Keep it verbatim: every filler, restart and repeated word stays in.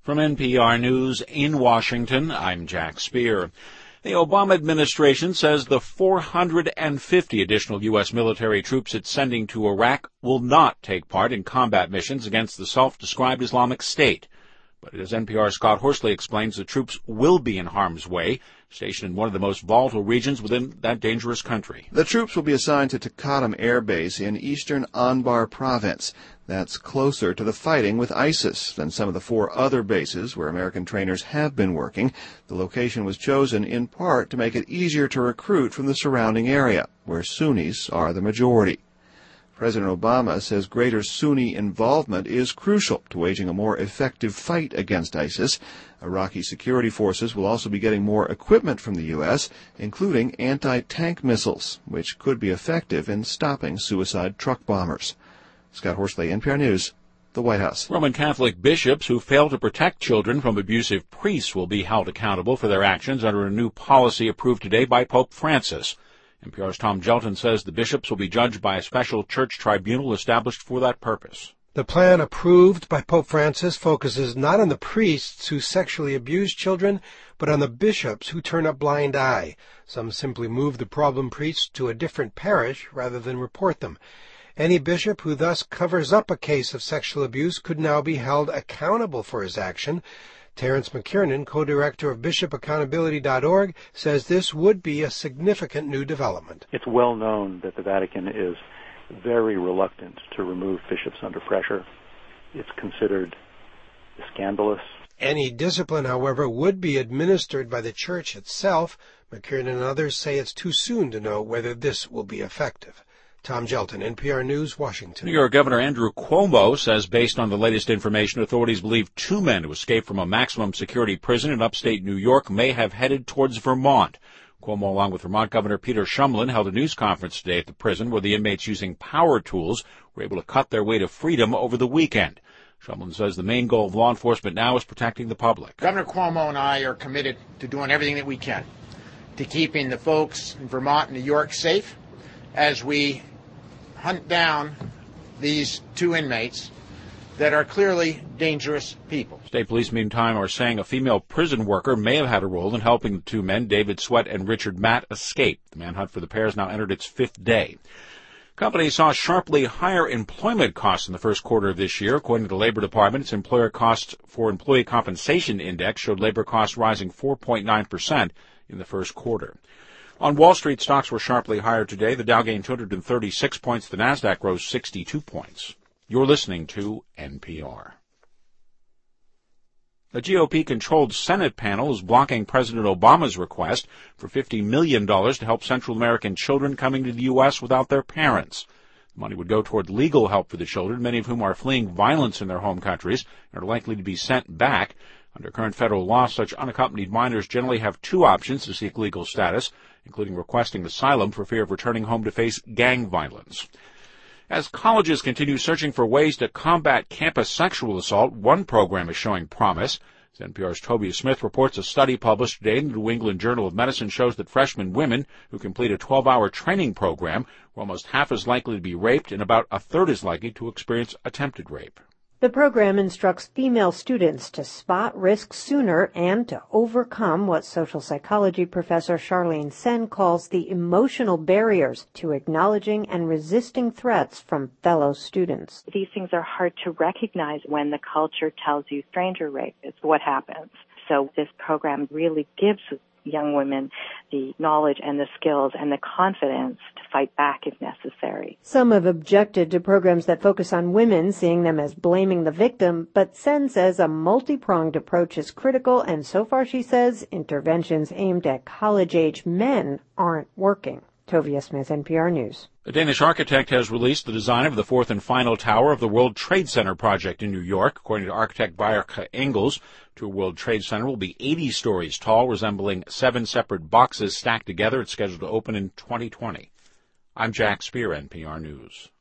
From N P R News in Washington, I'm Jack Speer. The Obama administration says the four hundred fifty additional U S military troops it's sending to Iraq will not take part in combat missions against the self-described Islamic State. But as N P R's Scott Horsley explains, the troops will be in harm's way, stationed in one of the most volatile regions within that dangerous country. The troops will be assigned to Taqadum Air Base in eastern Anbar province. That's closer to the fighting with ISIS than some of the four other bases where American trainers have been working. The location was chosen in part to make it easier to recruit from the surrounding area, where Sunnis are the majority. President Obama says greater Sunni involvement is crucial to waging a more effective fight against ISIS. Iraqi security forces will also be getting more equipment from the U S, including anti-tank missiles, which could be effective in stopping suicide truck bombers. Scott Horsley, N P R News, the White House. Roman Catholic bishops who fail to protect children from abusive priests will be held accountable for their actions under a new policy approved today by Pope Francis. N P R's Tom Gelton says the bishops will be judged by a special church tribunal established for that purpose. The plan approved by Pope Francis focuses not on the priests who sexually abuse children, but on the bishops who turn a blind eye. Some simply move the problem priests to a different parish rather than report them. Any bishop who thus covers up a case of sexual abuse could now be held accountable for his action. Terrence McKiernan, co-director of bishop accountability dot org, says this would be a significant new development. It's well known that the Vatican is very reluctant to remove bishops under pressure. It's considered scandalous. Any discipline, however, would be administered by the church itself. McKiernan and others say it's too soon to know whether this will be effective. Tom Gelton, N P R News, Washington. New York Governor Andrew Cuomo says based on the latest information, authorities believe two men who escaped from a maximum security prison in upstate New York may have headed towards Vermont. Cuomo, along with Vermont Governor Peter Shumlin, held a news conference today at the prison where the inmates using power tools were able to cut their way to freedom over the weekend. Shumlin says the main goal of law enforcement now is protecting the public. Governor Cuomo and I are committed to doing everything that we can to keeping the folks in Vermont and New York safe as we hunt down these two inmates that are clearly dangerous people. State police, meantime, are saying a female prison worker may have had a role in helping the two men, David Sweat and Richard Matt, escape. The manhunt for the pair has now entered its fifth day. Companies saw sharply higher employment costs in the first quarter of this year. According to the Labor Department, its employer costs for employee compensation index showed labor costs rising four point nine percent in the first quarter. On Wall Street, stocks were sharply higher today. The Dow gained two hundred thirty-six points. The Nasdaq rose sixty-two points. You're listening to N P R. A G O P-controlled Senate panel is blocking President Obama's request for fifty million dollars to help Central American children coming to the U S without their parents. The money would go toward legal help for the children, many of whom are fleeing violence in their home countries and are likely to be sent back. Under current federal law, such unaccompanied minors generally have two options to seek legal status, including requesting asylum for fear of returning home to face gang violence. As colleges continue searching for ways to combat campus sexual assault, one program is showing promise. As N P R's Toby Smith reports, a study published today in the New England Journal of Medicine shows that freshman women who complete a twelve-hour training program are almost half as likely to be raped and about a third as likely to experience attempted rape. The program instructs female students to spot risks sooner and to overcome what social psychology professor Charlene Sen calls the emotional barriers to acknowledging and resisting threats from fellow students. These things are hard to recognize when the culture tells you stranger rape is what happens. So this program really gives young women the knowledge and the skills and the confidence to fight back if necessary. Some have objected to programs that focus on women, seeing them as blaming the victim, but Sen says a multi-pronged approach is critical, and so far, she says, interventions aimed at college-age men aren't working. Tovia Smith, N P R News. A Danish architect has released the design of the fourth and final tower of the World Trade Center project in New York. According to architect Bjarke Engels, the World Trade Center will be eighty stories tall, resembling seven separate boxes stacked together. It's scheduled to open in twenty twenty. I'm Jack Speer, N P R News.